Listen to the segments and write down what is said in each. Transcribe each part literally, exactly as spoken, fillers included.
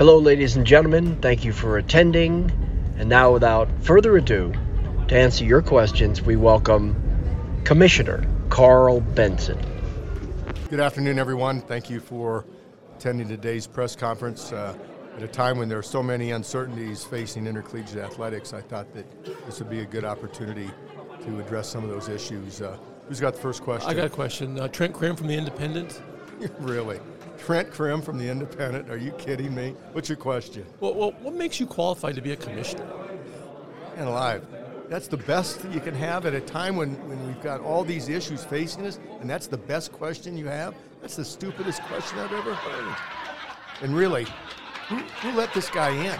Hello, ladies and gentlemen. Thank you for attending. And now, without further ado, to answer your questions, we welcome Commissioner Carl Benson. Good afternoon, everyone. Thank you for attending today's press conference. Uh, at a time when there are so many uncertainties facing intercollegiate athletics, I thought that this would be a good opportunity to address some of those issues. Uh, who's got the first question? I got a question. Uh, Trent Krim from The Independent. Really? Trent Krim from The Independent? Are you kidding me? What's your question? Well, well, what makes you qualified to be a commissioner? And alive. That's the best that you can have at a time when, when we've got all these issues facing us, and that's the best question you have? That's the stupidest question I've ever heard. And really, who, who let this guy in?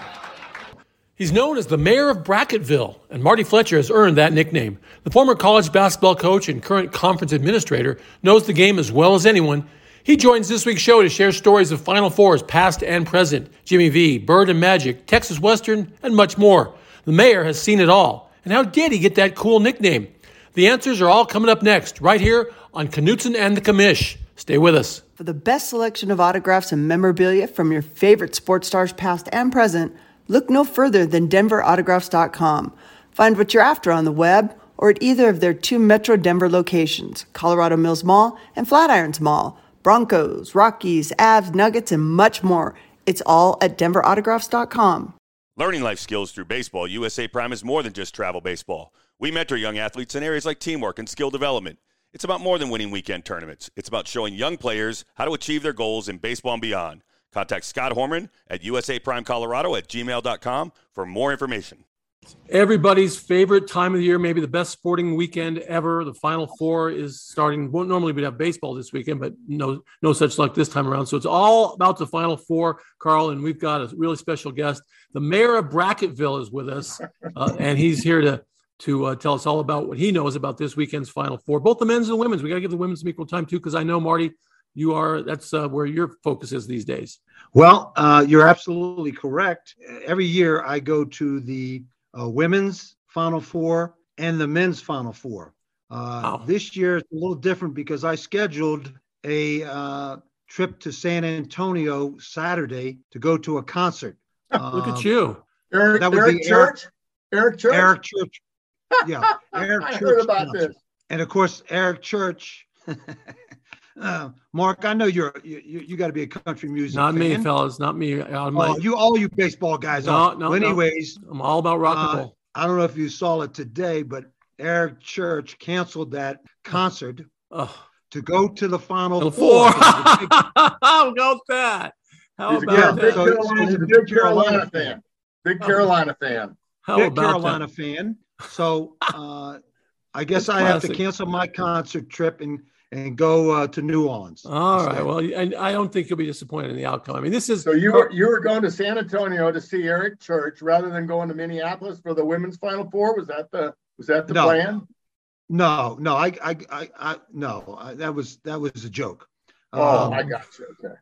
He's known as the mayor of Brackettville, and Marty Fletcher has earned that nickname. The former college basketball coach and current conference administrator knows the game as well as anyone. He joins this week's show to share stories of Final Fours, past and present, Jimmy V, Bird and Magic, Texas Western, and much more. The mayor has seen it all. And how did he get that cool nickname? The answers are all coming up next, right here on Knutson and the Commish. Stay with us. For the best selection of autographs and memorabilia from your favorite sports stars past and present, look no further than denver autographs dot com. Find what you're after on the web or at either of their two Metro Denver locations, Colorado Mills Mall and Flatirons Mall. Broncos, Rockies, Avs, Nuggets, and much more. It's all at denver autographs dot com. Learning life skills through baseball, U S A Prime is more than just travel baseball. We mentor young athletes in areas like teamwork and skill development. It's about more than winning weekend tournaments. It's about showing young players how to achieve their goals in baseball and beyond. Contact Scott Horman at U S A Prime Colorado at gmail dot com for more information. Everybody's favorite time of the year, maybe the best sporting weekend ever. The Final Four is starting. Well, normally we'd have baseball this weekend, but no no such luck this time around. So it's all about the Final Four, Carl, and we've got a really special guest. The mayor of Brackettville is with us, uh, and he's here to to uh, tell us all about what he knows about this weekend's Final Four, both the men's and the women's. We got to give the women's some equal time, too, because I know, Marty, you are that's uh, where your focus is these days. Well, uh, you're absolutely correct. Every year I go to the Uh, women's Final Four and the men's Final Four. Uh, wow. This year it's a little different because I scheduled a uh, trip to San Antonio Saturday to go to a concert. Look um, at you. Eric, that would Eric be Church? Eric Church? Eric Church. Yeah, Eric I Church. heard about concert. this. And of course, Eric Church. uh, Mark, I know you're you, you got to be a country music Not fan. me, fellas. Not me. I'm Oh, like, you all you baseball guys No, are. no, well, no. anyways, I'm all about rock and uh, roll. I don't know if you saw it today, but Eric Church canceled that concert Oh. to go to the Final Final Four. Four. How about that? How He's a about big, that? big So- Carolina, so he's a big big Carolina Carolina fan. Big Carolina fan. How Big about Carolina that? fan. So uh, I guess That's I have to classic. cancel my concert trip and and go uh, to New Orleans. All right. instead. Well, and I don't think you'll be disappointed in the outcome. I mean, this is So you were you were going to San Antonio to see Eric Church rather than going to Minneapolis for the women's Final Four. Was that the was that the No. plan? No, no, I, I, I, I no, I, that was that was a joke. Oh, Um, I got you. Okay,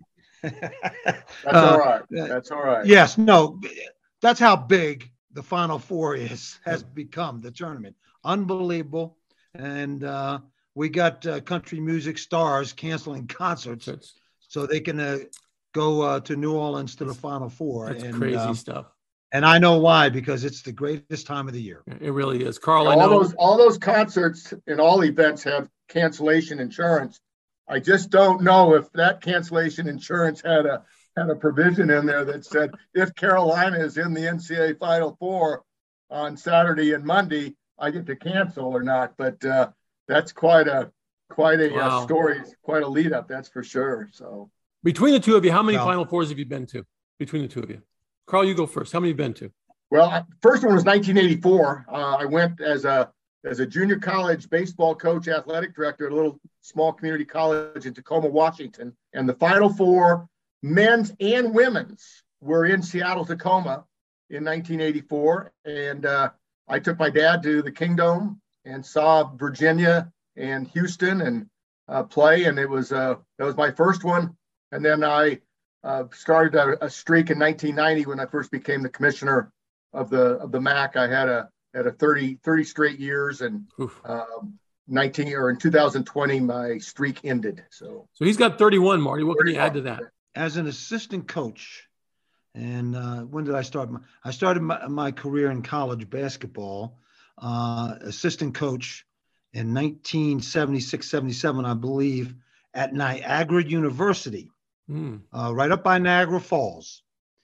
that's uh, all right. uh, That's all right. Yes, no, that's how big the Final Four is has become the tournament. Unbelievable, and uh, we got uh, country music stars canceling concerts that's, so they can uh, go uh, to New Orleans to the Final Four. that's and, crazy um, stuff. and I know why, because it's the greatest time of the year. It really is. Carl, I all know. those all those concerts and all events have cancellation insurance. I just don't know if that cancellation insurance had a had a provision in there that said if Carolina is in the N C double A Final Four on Saturday and Monday, I get to cancel or not. But uh, that's quite a quite a Wow. uh, story, quite a lead up, that's for sure. So Between the two of you, how many No. Final Fours have you been to? Between the two of you. Carl, you go first. How many have you been to? well, first one was nineteen eighty-four. Uh, I went as a as a junior college baseball coach, athletic director at a little small community college in Tacoma, Washington. And the Final Four, men's and women's, were in Seattle, Tacoma in nineteen eighty-four. And uh, I took my dad to the Kingdome and saw Virginia and Houston and uh, play. And it was uh, that was my first one. And then I uh, started a, a streak in nineteen ninety when I first became the commissioner of the of the M A C. I had a had a thirty, thirty straight years, and um, nineteen or in two thousand twenty my streak ended. So So he's got thirty-one, Marty. What can you thirty-one. add to that? As an assistant coach And uh, when did I start? My, I started my, my career in college basketball, uh, assistant coach in nineteen seventy-six, seventy-seven, I believe, at Niagara University, mm. uh, right up by Niagara Falls.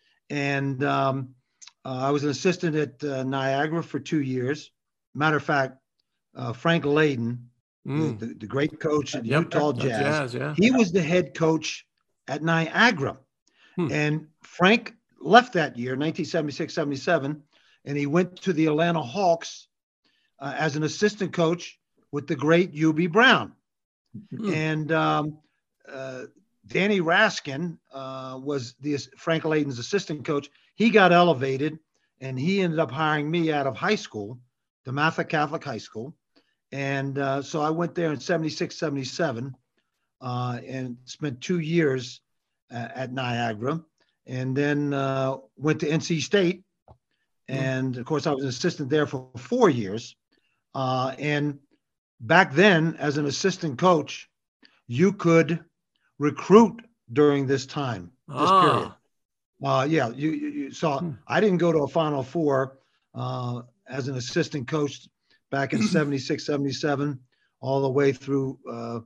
And um, uh, I was an assistant at uh, Niagara for two years. Matter of fact, uh, Frank Layden, mm. the, the, the great coach at yep, Utah Jazz, Jazz yeah. he was the head coach at Niagara. Hmm. And Frank left that year, nineteen seventy-six, seventy-seven, and he went to the Atlanta Hawks uh, as an assistant coach with the great U B Brown. Hmm. And um, uh, Danny Raskin uh, was the Frank Layden's assistant coach. He got elevated, and he ended up hiring me out of high school, DeMatha Catholic High School. And uh, so I went there in seventy-six, seventy-seven uh, and spent two years uh, at Niagara, and then uh, went to N C State. And, of course, I was an assistant there for four years. Uh, and back then, as an assistant coach, you could recruit during this time, this ah. period. Uh, yeah, you, you, you saw, hmm. I didn't go to a Final Four uh, as an assistant coach back in seventy-six, seventy-seven, all the way through uh,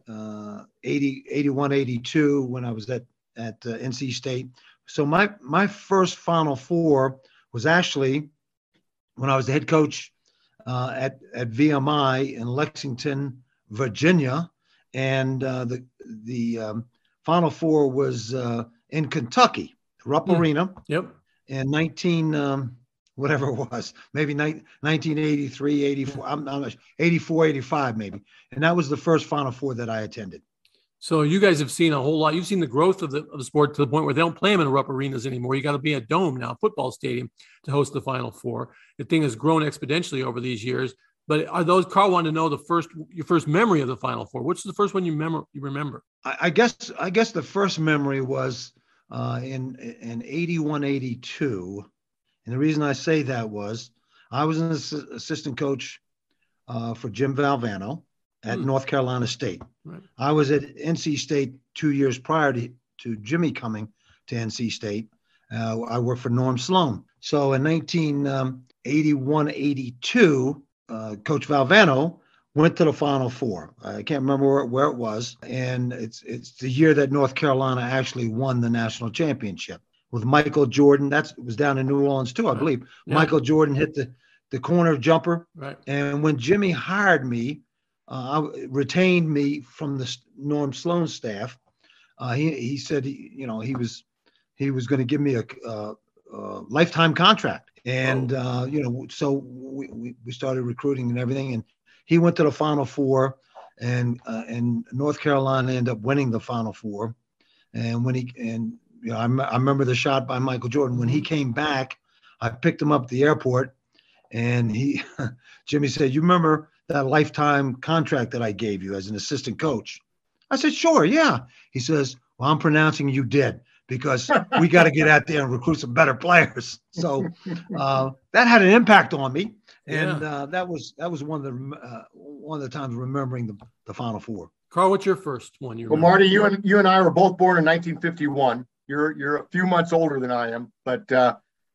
uh, eighty, eighty-one, eighty-two when I was at, at uh, N C State. So my, my first Final Four was actually when I was the head coach uh, at, at V M I in Lexington, Virginia. And uh, the, the um, Final Four was uh, in Kentucky, Rupp mm. Arena. Yep. In nineteen, um, whatever it was, maybe ni- nineteen eighty-three, eighty-four, I'm, I'm eighty-four, eighty-five maybe. And that was the first Final Four that I attended. So you guys have seen a whole lot. You've seen the growth of the, of the sport to the point where they don't play them in Rupp arenas anymore. You got to be a dome now, football stadium, to host the Final Four. The thing has grown exponentially over these years. But are those, Carl wanted to know the first, your first memory of the Final Four. What's the first one you remember? You remember? I, I guess, I guess the first memory was uh, in in eighty-one, eighty-two, and the reason I say that was I was an ass- assistant coach uh, for Jim Valvano at hmm. North Carolina State. Right. I was at N C State two years prior to, to Jimmy coming to N C State. Uh, I worked for Norm Sloan. So in nineteen eighty-one, eighty-two. Uh, Coach Valvano went to the Final Four. I can't remember where, where it was. And it's it's the year that North Carolina actually won the national championship with Michael Jordan. That was down in New Orleans too, I right. believe. Yeah. Michael Jordan hit the, the corner jumper. Right. And when Jimmy hired me, uh, retained me from the Norm Sloan staff, uh, he, he said, he, you know, he was, he was going to give me a, a, a lifetime contract. And, oh. uh, you know, so we, we, we started recruiting and everything. And he went to the Final Four, and uh, and North Carolina ended up winning the Final Four. And when he, and, you know, I, I remember the shot by Michael Jordan. When he came back, I picked him up at the airport, and he, Jimmy said, "You remember that lifetime contract that I gave you as an assistant coach?" I said, "Sure, yeah." He says, "Well, I'm pronouncing you dead, because we got to get out there and recruit some better players." So uh, that had an impact on me, and yeah. uh, that was that was one of the uh, one of the times remembering the, the Final Four. Carl, what's your first one? You well, remember? Marty, you and you and I were both born in nineteen fifty-one. You're you're a few months older than I am, but uh,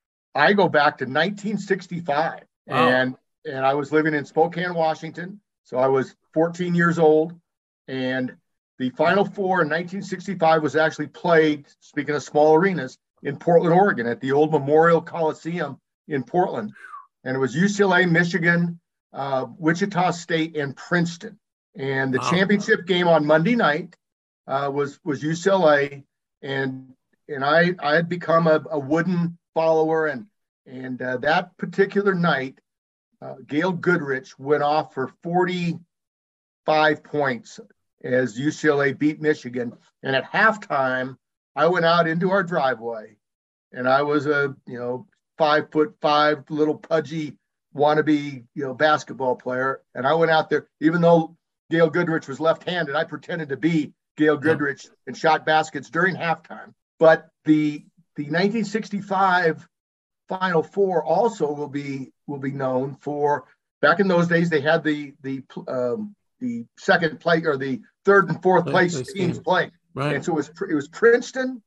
I go back to nineteen sixty-five, wow. and and I was living in Spokane, Washington. So I was fourteen years old, and the Final Four in nineteen sixty-five was actually played, speaking of small arenas, in Portland, Oregon, at the old Memorial Coliseum in Portland. And it was U C L A, Michigan, uh, Wichita State, and Princeton. And the wow. championship game on Monday night uh, was was U C L A. And and I I had become a, a Wooden follower. And, and uh, that particular night, uh, Gail Goodrich went off for forty-five points as U C L A beat Michigan. And at halftime, I went out into our driveway, and I was a, you know, five foot five, little pudgy wannabe, you know, basketball player. And I went out there, even though Gail Goodrich was left-handed, I pretended to be Gail Goodrich and shot baskets during halftime. But the the nineteen sixty-five Final Four also will be will be known for, back in those days, they had the the um, the second play or the third and fourth place teams playing. Right. And so it was it was Princeton,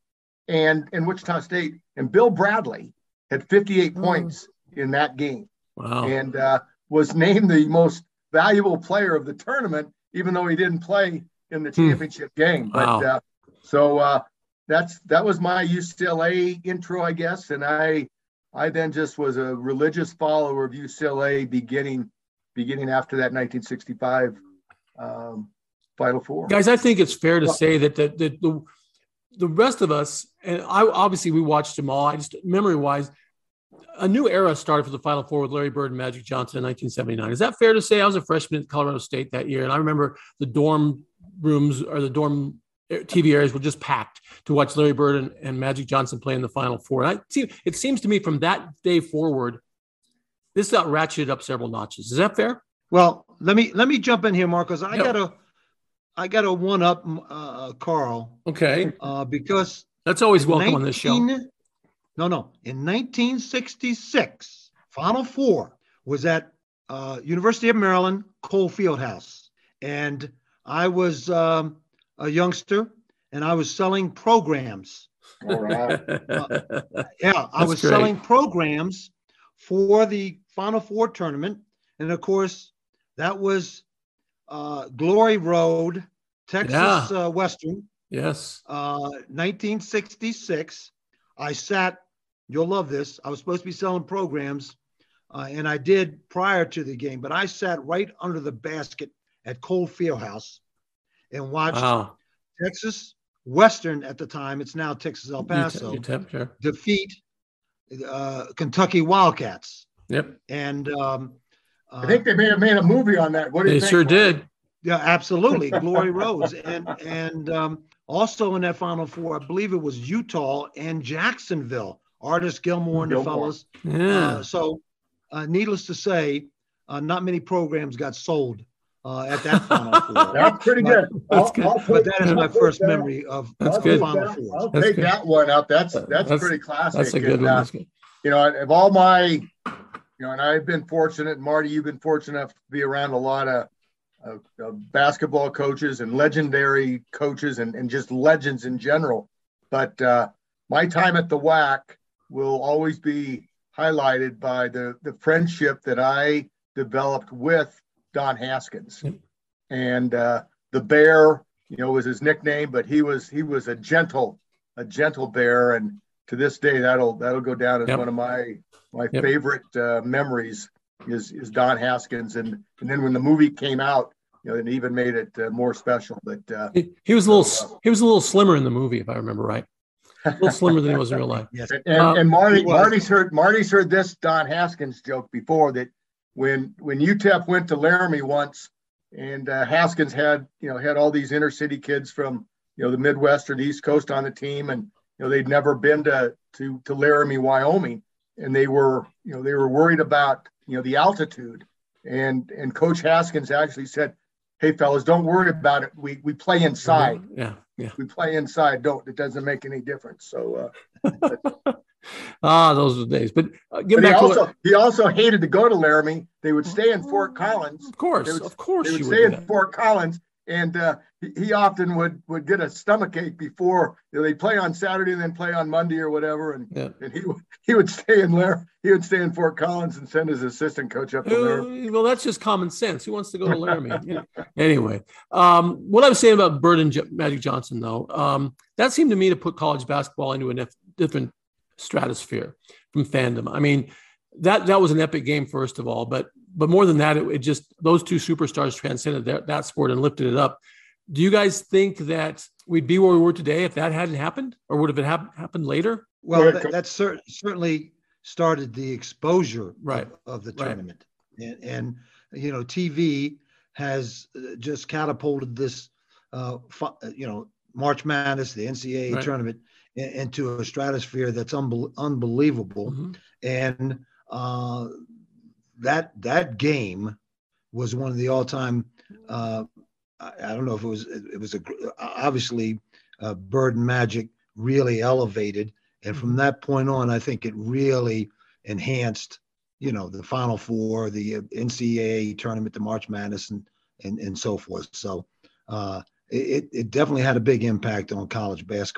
and, and Wichita State. And Bill Bradley had fifty-eight mm. points in that game. Wow. And uh, was named the most valuable player of the tournament, even though he didn't play in the championship hmm. game. But wow. uh, so uh, that's that was my U C L A intro, I guess. And I I then just was a religious follower of U C L A beginning beginning after that nineteen sixty-five um, Final Four. Guys, I think it's fair to say that the the the, the rest of us, and I obviously we watched them all. I just memory wise. A new era started for the Final Four with Larry Bird and Magic Johnson in nineteen seventy-nine. Is that fair to say? I was a freshman at Colorado State that year, and I remember the dorm rooms or the dorm T V areas were just packed to watch Larry Bird and, and Magic Johnson play in the Final Four. And I see, it seems to me from that day forward, this got ratcheted up several notches. Is that fair? Well, let me let me jump in here, Marcus. I Yep. gotta I gotta one up uh, Carl. Okay, uh, because that's always welcome on this show. No, no. In nineteen sixty-six, Final Four was at uh, University of Maryland, Cole Fieldhouse. And I was um, a youngster, and I was selling programs. All right. uh, yeah, I That's was great. selling programs for the Final Four tournament. And, of course, that was uh, Glory Road, Texas Yeah. uh, Western, Yes. uh, nineteen sixty-six. I sat, you'll love this, I was supposed to be selling programs, uh, and I did prior to the game, but I sat right under the basket at Cole Fieldhouse and watched Wow. Texas Western at the time, it's now Texas El Paso, U T E P, sure. defeat uh, Kentucky Wildcats. Yep. And um, uh, I think they may have made a movie on that. What do you They think? sure Mark? did. yeah, absolutely, Glory Roads. And, and um, also in that Final Four, I believe it was Utah and Jacksonville, Artis Gilmore and the Gilmore. fellas. Yeah. Uh, so, uh, needless to say, uh, not many programs got sold uh, at that Final Four. That's pretty But- good. That's I'll- good. I'll But put- that is my I'll put first that- memory of That's I'll the good. take Final that- Fours. I'll That's take good. that one out. That's that's, That's- pretty classic. That's a good And, one. uh, That's good. you know, of all my, you know, and I've been fortunate, Marty, you've been fortunate enough to be around a lot of, of, of basketball coaches and legendary coaches and, and just legends in general. But uh, my time at the W A C will always be highlighted by the, the friendship that I developed with Don Haskins. Yep. And uh, the Bear, you know, was his nickname, but he was he was a gentle, a gentle bear. And to this day, that'll that'll go down as Yep. one of my my Yep. favorite uh, memories is is Don Haskins. And and then when the movie came out, you know, it even made it uh, more special. But uh, He, he was a little so, uh, he was a little slimmer in the movie, if I remember right. A little slimmer than he was in real life. Yes. and, and, Uh, and Marty he was. Marty's heard Marty's heard this Don Haskins joke before, that when when U T E P went to Laramie once, and uh, Haskins had you know had all these inner city kids from you know the Midwest or the East Coast on the team, and you know they'd never been to to to Laramie, Wyoming, and they were you know they were worried about you know the altitude, and and Coach Haskins actually said, "Hey fellas, don't worry about it. We we play inside. Yeah. Yeah. We play inside. Don't. It doesn't make any difference." So. Uh, Ah, those were the days. But uh, get But he back to also what, he also hated to go to Laramie. They would stay in Fort Collins. of course, They would, of course they would you stay would. in do that. Fort Collins, and uh, he, he often would would get a stomachache before you know, they play on Saturday and then play on Monday or whatever. And Yeah. and he would he would stay in Lar- he would stay in Fort Collins and send his assistant coach up to Laramie. Uh, well, that's just common sense. Who wants to go to Laramie? Yeah. Anyway, um, what I was saying about Bird and J- Magic Johnson, though, um, that seemed to me to put college basketball into a nif- different stratosphere from fandom. I mean, that that was an epic game, first of all, but but more than that, it, it just those two superstars transcended that, that sport and lifted it up. Do you guys think that we'd be where we were today if that hadn't happened, or would have it hap- happened later? Well, Yeah, that, co- that cer- certainly started the exposure Right. of, of the Right. tournament. And, and, you know, T V has uh, just catapulted this, uh, fu- uh, you know, March Madness, the N C double A Right. tournament, in, into a stratosphere that's unbel- unbelievable. Mhm. And uh, that that game was one of the all-time. Uh, I, I don't know if it was. It, it was a gr- obviously uh, Bird and Magic really elevated, and from that point on, I think it really enhanced. You know, the Final Four, the N C double A tournament, the March Madness, and and, and so forth. So uh, it it definitely had a big impact on college basketball.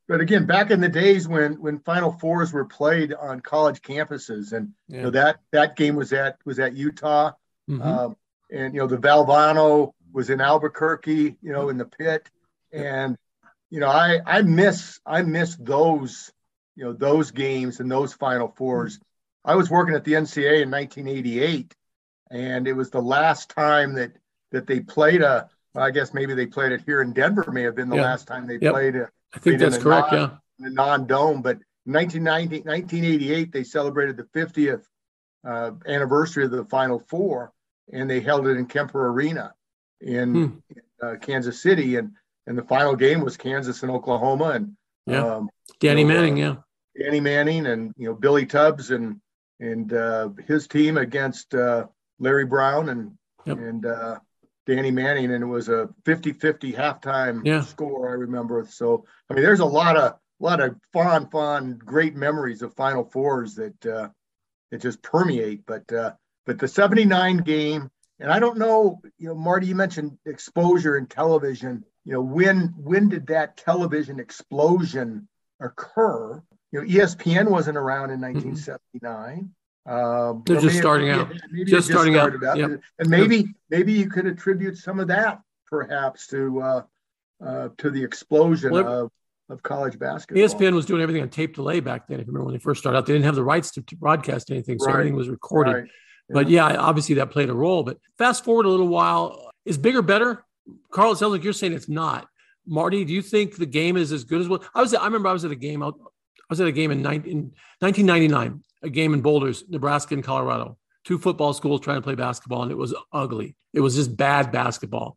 but again, back in the days when when Final Fours were played on college campuses, and yeah. you know that that game was at was at Utah, mm-hmm. um, and you know the Valvano was in Albuquerque, you know, in the pit, and you know I I miss I miss those you know those games and those Final Fours. Mm-hmm. I was working at the N C A A in nineteen eighty-eight, and it was the last time that that they played a. Well, I guess maybe they played it here in Denver. May have been the yeah. last time they yep. played it. I think that's correct. Non, yeah, in a non-dome. But in nineteen ninety, nineteen eighty-eight, they celebrated the fiftieth uh, anniversary of the Final Four, and they held it in Kemper Arena in, hmm. in uh, Kansas City. And and the final game was Kansas and Oklahoma. And yeah, um, Danny you know, Manning, uh, yeah, Danny Manning, and you know Billy Tubbs and and uh, his team against uh, Larry Brown and yep. and. Uh, Danny Manning, and it was a fifty-fifty halftime yeah. score, I remember. So, I mean, there's a lot of a lot of fun, fun, great memories of Final Fours that uh, that just permeate. But uh, but the seventy-nine game, and I don't know, you know, Marty, you mentioned exposure in television. You know, when when did that television explosion occur? You know, E S P N wasn't around in nineteen seventy-nine. Mm-hmm. Um, They're just starting out. Maybe just starting out. out. Yep. And maybe maybe you could attribute some of that perhaps to uh, uh, to the explosion well, of, of college basketball. E S P N was doing everything on tape delay back then. If you remember when they first started out, they didn't have the rights to, to broadcast anything, so right. everything was recorded. Right. Yeah. But yeah, obviously that played a role. But fast forward a little while, is bigger better? Carl, it sounds like you're saying it's not. Marty, do you think the game is as good as what I was? I remember I was at a game. I was at a game in, in nineteen ninety-nine. A game in Boulders, Nebraska and Colorado, two football schools trying to play basketball, and it was ugly. It was just bad basketball.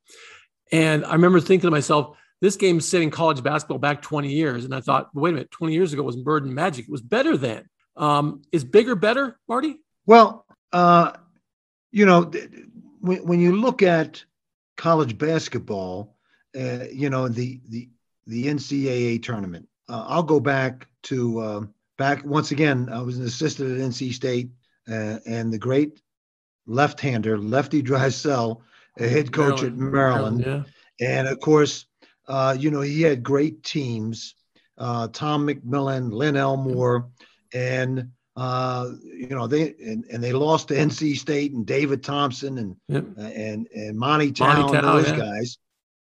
And I remember thinking to myself, this game's setting college basketball back twenty years. And I thought, wait a minute, twenty years ago was Bird Magic. It was better then. Um, is bigger better, Marty? Well, uh, you know, when, when you look at college basketball, uh, you know, the, the, the N C double A tournament, uh, I'll go back to uh, – Back once again, I was an assistant at N C State, uh, and the great left-hander, Lefty Drysdale, a head coach Maryland. at Maryland. Maryland yeah. And of course, uh, you know, he had great teams, uh, Tom McMillan, Lynn Elmore, and, uh, you know, they and, and they lost to N C State and David Thompson and yep. uh, and, and Monty Town, Monty Town those yeah. guys.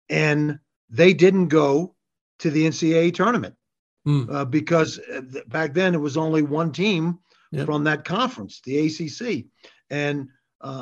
And they didn't go to the N C double A tournament. Uh, because th- back then it was only one team yep. from that conference, the A C C. And uh,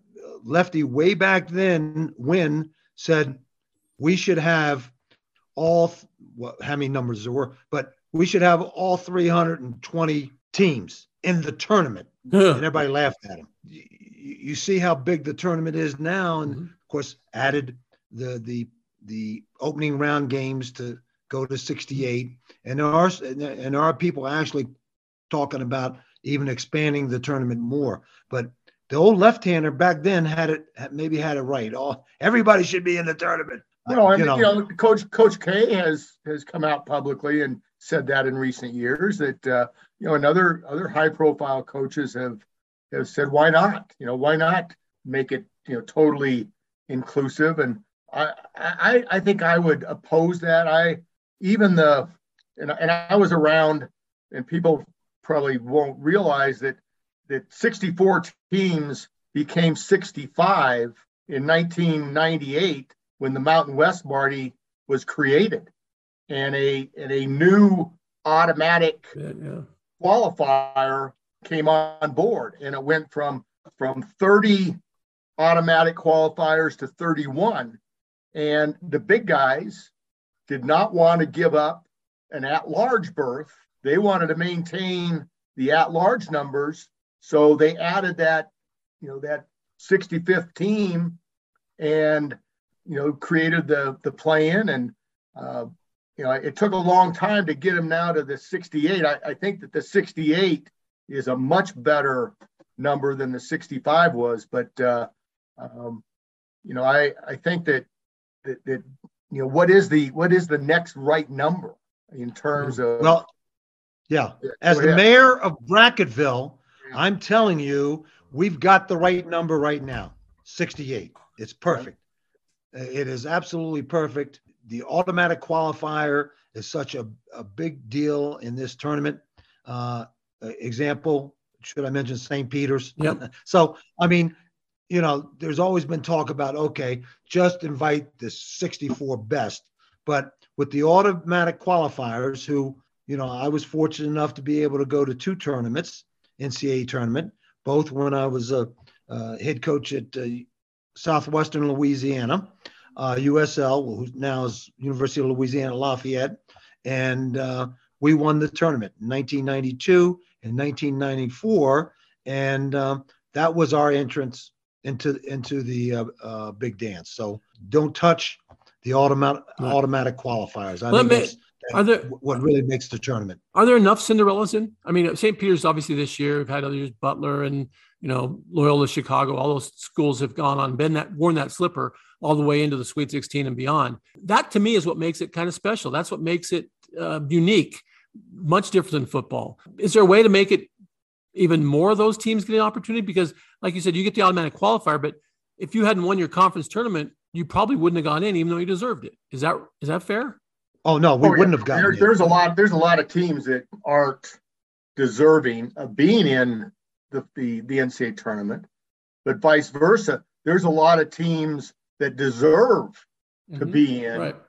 Lefty way back then, Wynn said, we should have all, th- well, how many numbers there were, but we should have all three hundred twenty teams in the tournament. Yeah. And everybody laughed at him. You, you see how big the tournament is now. And mm-hmm. of course, added the, the, the opening round games to go to sixty-eight. And there are, and there are people actually talking about even expanding the tournament more. But the old left-hander back then had it, maybe had it right. Oh, everybody should be in the tournament. Well, I mean, you know, you know Coach Coach K has has come out publicly and said that in recent years that uh, you know, and other other high-profile coaches have have said, why not? You know, why not make it, you know, totally inclusive? And I I I think I would oppose that. I even the And, and I was around, and people probably won't realize that that sixty-four teams became sixty-five in nineteen ninety-eight when the Mountain West, Marty, was created, and a and a new automatic yeah, yeah. qualifier came on board, and it went from from thirty automatic qualifiers to thirty-one, and the big guys did not want to give up an at-large berth. They wanted to maintain the at-large numbers, so they added that, you know, that sixty-fifth team, and you know, created the the play-in, and uh, you know, it took a long time to get them now to the sixty-eight. I, I think that the sixty-eight is a much better number than the sixty-five was, but uh, um, you know, I I think that, that that you know, what is the what is the next right number in terms of, well, yeah, as the mayor of Brackettville, I'm telling you, we've got the right number right now, sixty-eight. It's perfect. It is absolutely perfect. The automatic qualifier is such a, a big deal in this tournament. Uh, example, should I mention Saint Peter's? Yep. So, I mean, you know, there's always been talk about, okay, just invite the sixty-four best. But with the automatic qualifiers, who, you know, I was fortunate enough to be able to go to two tournaments, N C double A tournament, both when I was a uh, head coach at uh, Southwestern Louisiana, uh, U S L, who now is University of Louisiana Lafayette. And uh, we won the tournament in nineteen ninety-two and nineteen ninety-four. And um, that was our entrance into into the uh, uh, big dance. So don't touch the automatic right. automatic qualifiers. I well, think may, that's, that's are there, what really makes the tournament. Are there enough Cinderellas in? I mean, Saint Peter's obviously this year. We've had other years, Butler and, you know, Loyola Chicago. All those schools have gone on, been that, worn that slipper all the way into the Sweet sixteen and beyond. That to me is what makes it kind of special. That's what makes it uh, unique, much different than football. Is there a way to make it even more of those teams get an opportunity? Because like you said, you get the automatic qualifier, but if you hadn't won your conference tournament, you probably wouldn't have gone in, even though you deserved it. Is that is that fair? Oh no, we oh, wouldn't yeah. have gotten there, in. There's a lot. There's a lot of teams that aren't deserving of being in the the, the N C double A tournament, but vice versa. There's a lot of teams that deserve to Mm-hmm. be in, Right.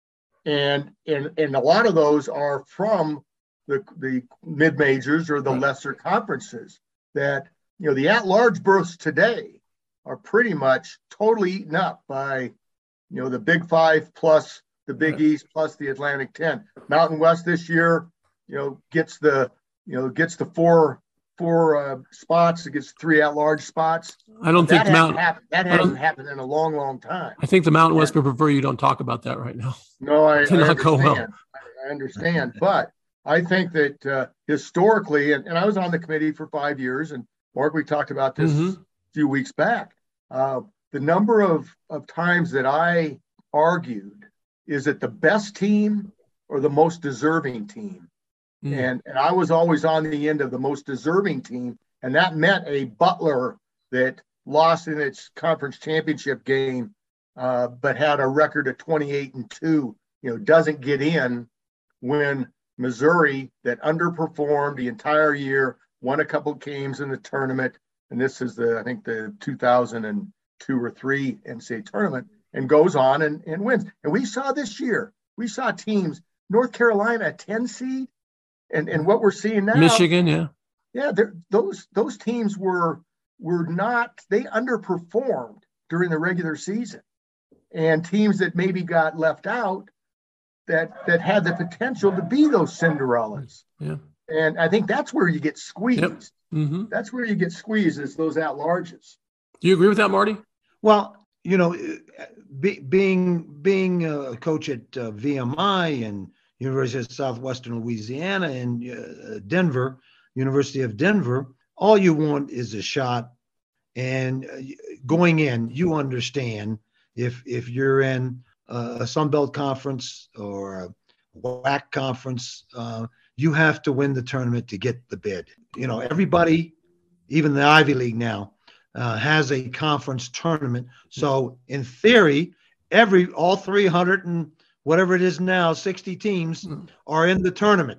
and and and a lot of those are from the the mid majors or the Right. lesser conferences. That you know the at large berths today are pretty much totally eaten up by you know the Big Five plus the Big Right. East plus the Atlantic ten. Mountain West this year, you know, gets the you know gets the four four uh, spots. It gets three at large spots. I don't That think hasn't Mountain. happened. That I don't- hasn't happened in a long, long time. I think the Mountain West would prefer you don't talk about that right now. No, I, I Did not understand. go well. I, I understand, but I think that uh, historically, and, and I was on the committee for five years, and Mark, we talked about this Mhm. a few weeks back. Uh, the number of, of times that I argued is that the best team or the most deserving team. Mm. And, and I was always on the end of the most deserving team. And that meant a Butler that lost in its conference championship game, uh, but had a record of twenty-eight and two, you know, doesn't get in when Missouri that underperformed the entire year, won a couple of games in the tournament. And this is the, I think the two thousand two or three N C double A tournament, and goes on and, and wins. And we saw this year, we saw teams, North Carolina, a ten seed, and, and what we're seeing now. Michigan, yeah. Yeah, those those teams were were not, they underperformed during the regular season. And teams that maybe got left out that that had the potential to be those Cinderellas. Yeah. And I think that's where you get squeezed. Yep. Mm-hmm. That's where you get squeezed, is those at-larges. Do you agree with that, Marty? Well, you know, be, being being a coach at uh, V M I and University of Southwestern Louisiana and uh, Denver, University of Denver, all you want is a shot. And uh, going in, you understand if if you're in uh, a Sun Belt conference or a W A C conference, uh, you have to win the tournament to get the bid. You know, everybody, even the Ivy League now, uh, has a conference tournament. So in theory, every all three hundred and whatever it is now, sixty teams are in the tournament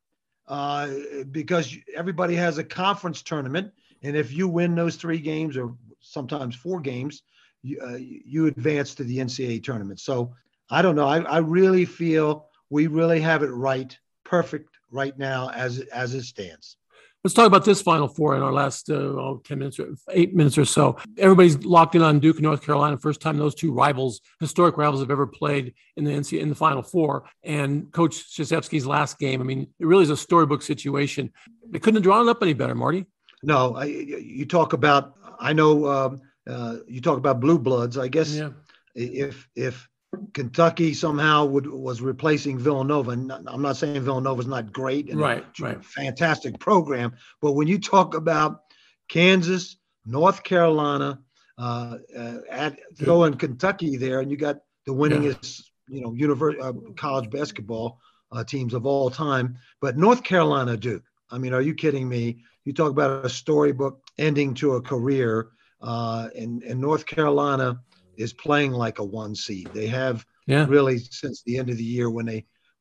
uh, because everybody has a conference tournament. And if you win those three games or sometimes four games, you, uh, you advance to the N C double A tournament. So I don't know. I, I really feel we really have it right, perfect right now as as it stands. Let's talk about this Final Four in our last uh, oh, ten minutes, or eight minutes or so. Everybody's locked in on Duke and North Carolina. First time those two rivals, historic rivals, have ever played in the N C double A in the Final Four. And Coach Krzyzewski's last game, I mean, it really is a storybook situation. They couldn't have drawn it up any better, Marty. No, I, you talk about, I know um, uh, you talk about blue bloods. I guess Yeah. if if Kentucky somehow would was replacing Villanova, and I'm not saying Villanova's not great and Right, a right. fantastic program, but when you talk about Kansas, North Carolina, uh, uh, at throw in Kentucky there, and you got the winningest, you know, univer- uh, college basketball uh, teams of all time. But North Carolina, Duke. I mean, are you kidding me? You talk about a storybook ending to a career, uh, and, and North Carolina is playing like a one seed. They have Yeah. really since the end of the year when they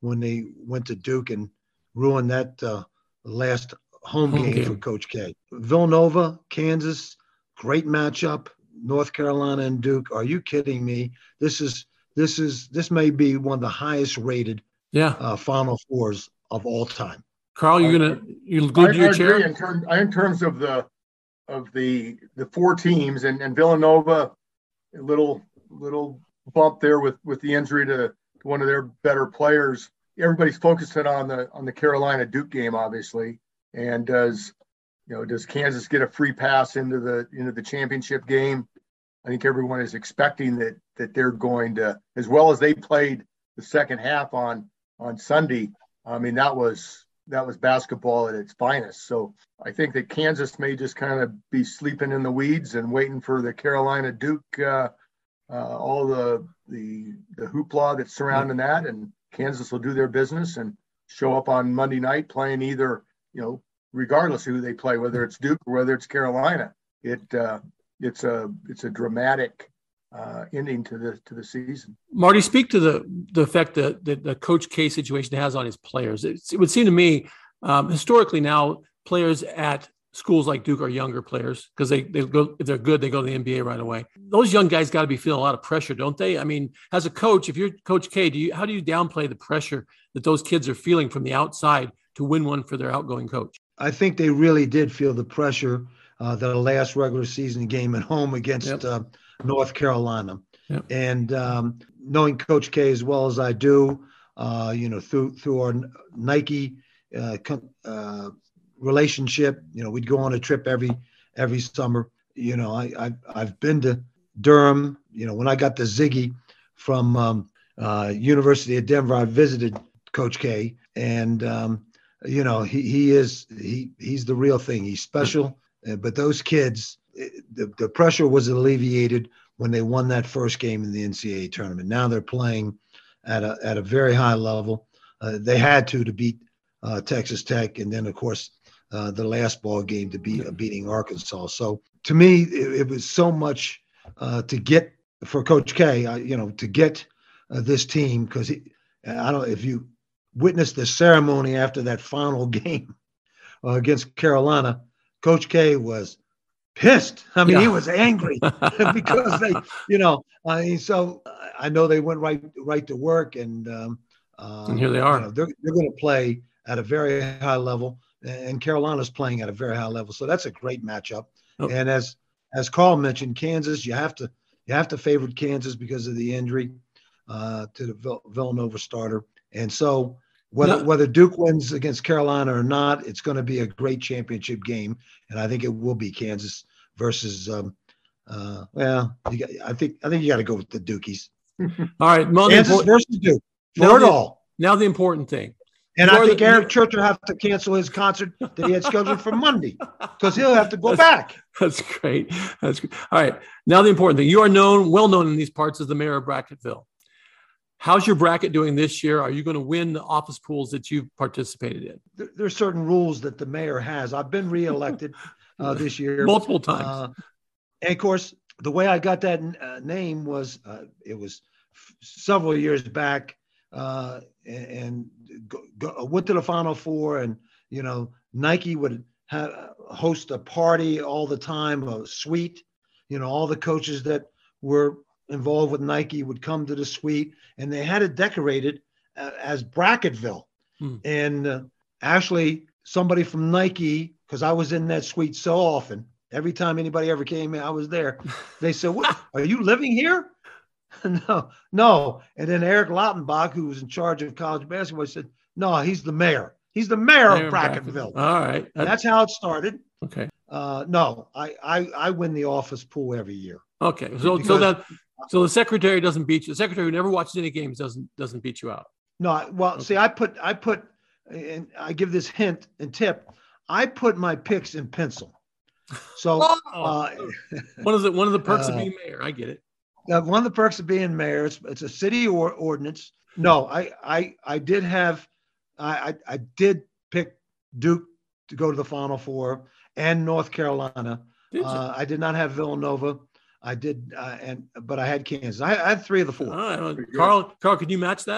when they went to Duke and ruined that uh, last home, Home game, game. for Coach K. Villanova, Kansas, great matchup. North Carolina and Duke. Are you kidding me? This is this is this may be one of the highest rated Yeah. uh, Final Fours of all time. Carl, you I- gonna you I, glued to I your agree chair? in terms in terms of the of the the four teams and, and Villanova, a little little bump there with with the injury to, to one of their better players. Everybody's focusing on the on the Carolina Duke game, obviously, and does you know does Kansas get a free pass into the into the championship game? I think everyone is expecting that that they're going to, as well as they played the second half on on Sunday. I mean, that was that was basketball at its finest. So I think that Kansas may just kind of be sleeping in the weeds and waiting for the Carolina Duke, uh, uh, all the the the hoopla that's surrounding that, and Kansas will do their business and show up on Monday night playing either, you know, regardless of who they play, whether it's Duke or whether it's Carolina. It uh, it's a it's a dramatic uh, ending to the to the season. Marty, speak to the the effect that, that the Coach K situation has on his players. It, it would seem to me, um, historically now, players at schools like Duke are younger players because they, they go, if they're good, they go to the N B A right away. Those young guys got to be feeling a lot of pressure, don't they? I mean, as a coach, if you're Coach K, do you how do you downplay the pressure that those kids are feeling from the outside to win one for their outgoing coach? I think they really did feel the pressure. Uh, the last regular season game at home against Yep. uh, North Carolina. Yep. And um, knowing Coach K as well as I do, uh, you know, through through our Nike uh, co- uh, relationship, you know, we'd go on a trip every every summer. You know, I, I I've been to Durham. You know, when I got the Ziggy from um, uh, University of Denver, I visited Coach K, and um, you know, he he is he he's the real thing. He's special. Uh, but those kids, it, the, the pressure was alleviated when they won that first game in the N C double A tournament. Now they're playing at a at a very high level. Uh, they had to to beat uh, Texas Tech, and then of course uh, the last ball game to beat uh, beating Arkansas. So to me, it, it was so much uh, to get for Coach K. Uh, you know, to get uh, this team because I don't if you witnessed the ceremony after that final game uh, against Carolina. Coach K was pissed. I mean, Yeah. he was angry because they, you know, I mean, so I know they went right right to work, and um, uh, And here they are. You know, they're they're going to play at a very high level, and Carolina's playing at a very high level. So that's a great matchup. Oh. And as as Carl mentioned, Kansas, you have to you have to favor Kansas because of the injury uh, to the Vill- Villanova starter, and so. Whether No. whether Duke wins against Carolina or not, it's going to be a great championship game, and I think it will be Kansas versus. Um, uh, well, you got, I think I think you got to go with the Dukies. All right, well, the Kansas impor- versus Duke Now for it the- all. now the important thing. And you I are think the- Eric Church will have to cancel his concert that he had scheduled for Monday because he'll have to go back. That's great. That's great. All right. Now the important thing. You are known, well known in these parts as the mayor of Bracketville. How's your bracket doing this year? Are you going to win the office pools that you've participated in? There, there's certain rules that the mayor has. I've been reelected uh, this year Multiple times. Uh, and of course, the way I got that uh, name was uh, it was f- several years back, uh, and, and go, go, went to the Final Four, and you know Nike would ha- host a party all the time, a suite. You know, all the coaches that were involved with Nike would come to the suite, and they had it decorated uh, as Bracketville. Hmm. And uh, actually, somebody from Nike, because I was in that suite so often, every time anybody ever came in, I was there. They said, "What? Are you living here?" no, no. And then Eric Lautenbach, who was in charge of college basketball, said, "No, he's the mayor. He's the mayor, Mayor of of Bracketville." All right. And that's how it started. Okay. Uh, no, I, I I win the office pool every year. Okay. So so Because- that so the secretary doesn't beat you. The secretary who never watches any games doesn't doesn't beat you out. No, I- well, Okay. see, I put I put, and I give this hint and tip. I put my picks in pencil. So uh, one of the one of the perks of uh, being mayor. I get it. uh, one of the perks of being mayor, it's, it's a city or ordinance. No, I I I did have, I I, I did pick Duke to go to the Final Four and North Carolina. Did you? Uh, I did not have Villanova. I did, uh, and but I had Kansas. I, I had three of the four. All right. Carl, Carl, could you match that?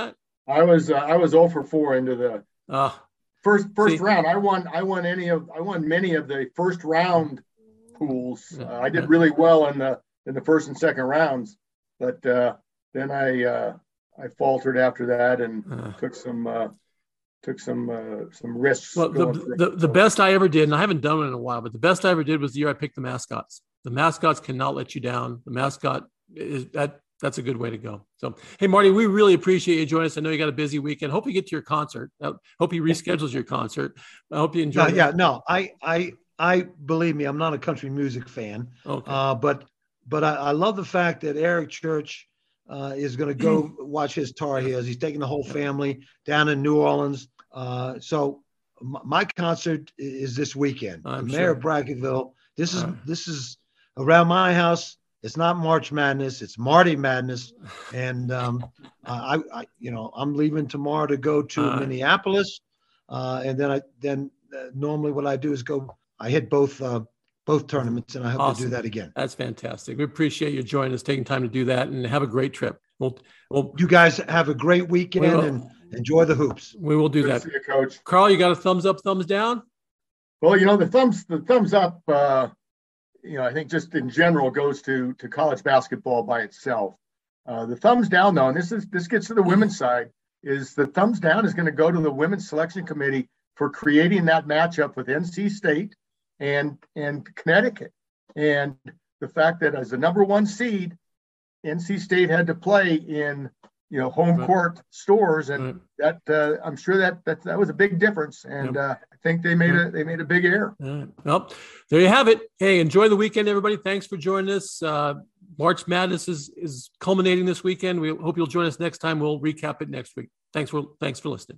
I was uh, I was zero for four into the Uh, first first see? round. I won I won any of I won many of the first round pools. Uh, I did really well in the in the first and second rounds, but uh, then I uh, I faltered after that and Uh. took some uh, took some uh, some risks. Well, the, going for- the, the best I ever did, and I haven't done it in a while, but the best I ever did was the year I picked the mascots. The mascots cannot let you down. The mascot is that that's a good way to go. So, hey, Marty, we really appreciate you joining us. I know you got a busy weekend. Hope you get to your concert. I hope he reschedules your concert. I hope you enjoy No, it. yeah, no, I, I, I believe me, I'm not a country music fan, Okay. uh, but, but I, I love the fact that Eric Church uh, is going to go watch his Tar Heels. He's taking the whole family down in New Orleans. Uh, so m- my concert is this weekend. I'm the sure. Mayor of Brackettville. This is All right. this is around my house. It's not March Madness. It's Marty Madness, and um, I, I, you know, I'm leaving tomorrow to go to All right. Minneapolis, uh, and then I then uh, normally what I do is go. I hit both uh, both tournaments, and I hope to Awesome. do that again. That's fantastic. We appreciate you joining us, taking time to do that, and have a great trip. We'll, we'll You guys have a great weekend will. and enjoy the hoops. we will do Good to that. see you, Coach. Carl, you got a thumbs up, thumbs down? Well, you know, the thumbs the thumbs up, uh, you know, I think just in general goes to to college basketball by itself. Uh, the thumbs down, though, and this is this gets to the women's side, is the thumbs down is going to go to the women's selection committee for creating that matchup with N C State and and Connecticut, and the fact that as a number one seed, N C State had to play in you know home Right. court stores, and Right. that uh, I'm sure that that that was a big difference, and uh, I think they made a they made a big error. All right. Well, there you have it. Hey, enjoy the weekend, everybody. Thanks for joining us. Uh, March Madness is, is culminating this weekend. We hope you'll join us next time. We'll recap it next week. Thanks for, thanks for listening.